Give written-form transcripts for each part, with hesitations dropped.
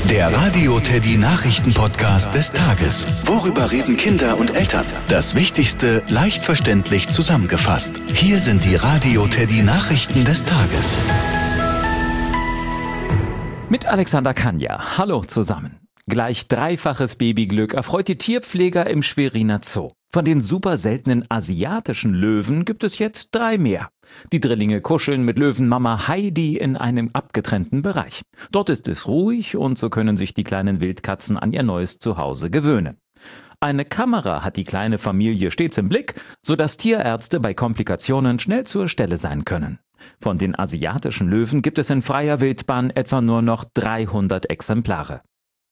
Der Radio Teddy Nachrichten-Podcast des Tages. Worüber reden Kinder und Eltern? Das Wichtigste leicht verständlich zusammengefasst. Hier sind die Radio Teddy Nachrichten des Tages. Mit Alexander Kanja. Hallo zusammen. Gleich dreifaches Babyglück erfreut die Tierpfleger im Schweriner Zoo. Von den super seltenen asiatischen Löwen gibt es jetzt 3 mehr. Die Drillinge kuscheln mit Löwenmama Heidi in einem abgetrennten Bereich. Dort ist es ruhig und so können sich die kleinen Wildkatzen an ihr neues Zuhause gewöhnen. Eine Kamera hat die kleine Familie stets im Blick, sodass Tierärzte bei Komplikationen schnell zur Stelle sein können. Von den asiatischen Löwen gibt es in freier Wildbahn etwa nur noch 300 Exemplare.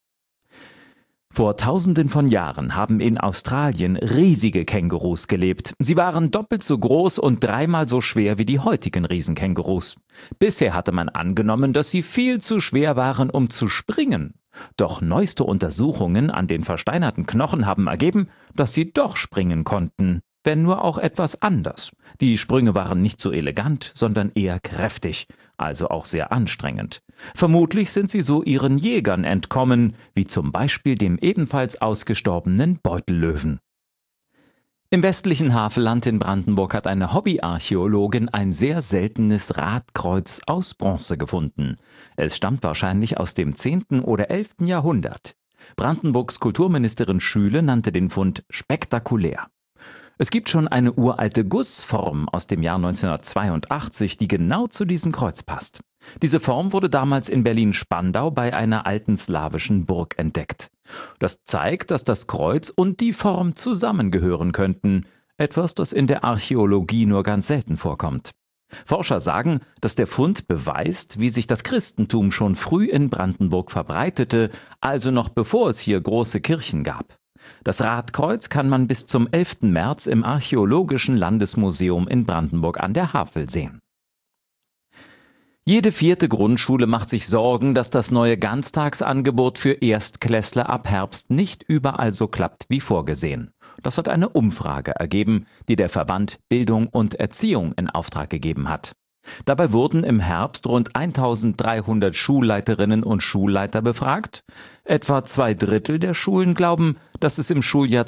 Vor Tausenden von Jahren haben in Australien riesige Kängurus gelebt. Sie waren doppelt so groß und 3-mal so schwer wie die heutigen Riesenkängurus. Bisher hatte man angenommen, dass sie viel zu schwer waren, um zu springen. Doch neueste Untersuchungen an den versteinerten Knochen haben ergeben, dass sie doch springen konnten, wenn nur auch etwas anders. Die Sprünge waren nicht so elegant, sondern eher kräftig, also auch sehr anstrengend. Vermutlich sind sie so ihren Jägern entkommen, wie zum Beispiel dem ebenfalls ausgestorbenen Beutellöwen. Im westlichen Havelland in Brandenburg hat eine Hobbyarchäologin ein sehr seltenes Radkreuz aus Bronze gefunden. Es stammt wahrscheinlich aus dem 10. oder 11. Jahrhundert. Brandenburgs Kulturministerin Schüle nannte den Fund spektakulär. Es gibt schon eine uralte Gussform aus dem Jahr 1982, die genau zu diesem Kreuz passt. Diese Form wurde damals in Berlin-Spandau bei einer alten slawischen Burg entdeckt. Das zeigt, dass das Kreuz und die Form zusammengehören könnten, etwas, das in der Archäologie nur ganz selten vorkommt. Forscher sagen, dass der Fund beweist, wie sich das Christentum schon früh in Brandenburg verbreitete, also noch bevor es hier große Kirchen gab. Das Radkreuz kann man bis zum 11. März im Archäologischen Landesmuseum in Brandenburg an der Havel sehen. Jede 4. Grundschule macht sich Sorgen, dass das neue Ganztagsangebot für Erstklässler ab Herbst nicht überall so klappt wie vorgesehen. Das hat eine Umfrage ergeben, die der Verband Bildung und Erziehung in Auftrag gegeben hat. Dabei wurden im Herbst rund 1300 Schulleiterinnen und Schulleiter befragt. Etwa 2/3 der Schulen glauben, dass es im Schuljahr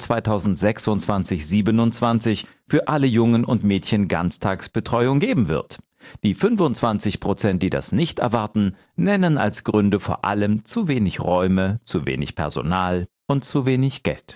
2026/27 für alle Jungen und Mädchen Ganztagsbetreuung geben wird. Die 25%, die das nicht erwarten, nennen als Gründe vor allem zu wenig Räume, zu wenig Personal und zu wenig Geld.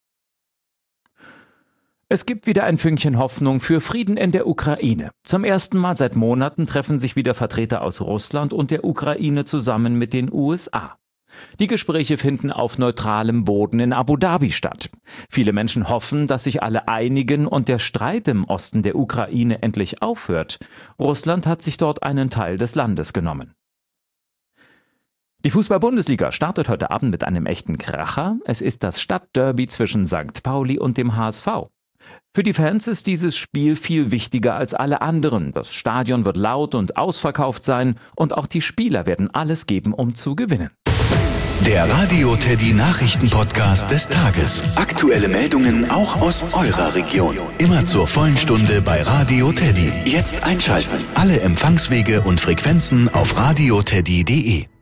Es gibt wieder ein Fünkchen Hoffnung für Frieden in der Ukraine. Zum ersten Mal seit Monaten treffen sich wieder Vertreter aus Russland und der Ukraine zusammen mit den USA. Die Gespräche finden auf neutralem Boden in Abu Dhabi statt. Viele Menschen hoffen, dass sich alle einigen und der Streit im Osten der Ukraine endlich aufhört. Russland hat sich dort einen Teil des Landes genommen. Die Fußball-Bundesliga startet heute Abend mit einem echten Kracher. Es ist das Stadtderby zwischen St. Pauli und dem HSV. Für die Fans ist dieses Spiel viel wichtiger als alle anderen. Das Stadion wird laut und ausverkauft sein und auch die Spieler werden alles geben, um zu gewinnen. Der Radio Teddy Nachrichten-Podcast des Tages. Aktuelle Meldungen auch aus eurer Region. Immer zur vollen Stunde bei Radio Teddy. Jetzt einschalten. Alle Empfangswege und Frequenzen auf radioteddy.de.